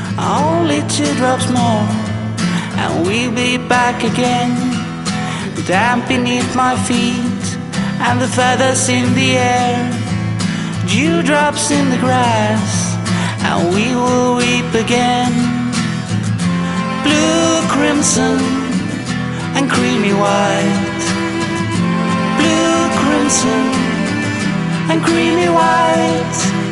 Only 2 drops more, and we'll be back again. Damp beneath my feet, and the feathers in the air. Dewdrops in the grass, and we will weep again. Blue, crimson, and creamy white. Blue, crimson, and creamy white.